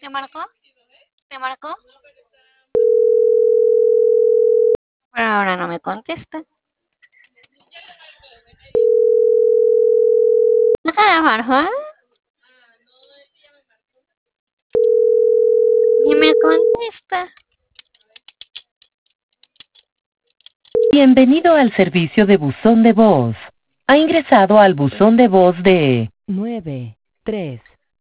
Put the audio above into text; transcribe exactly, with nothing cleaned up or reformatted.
¿Te marcó? ¿Te marcó? Pero ahora no me contesta. ¿No te la marcó? Ni me contesta. Bienvenido al servicio de buzón de voz. Ha ingresado al buzón de voz de nueve tres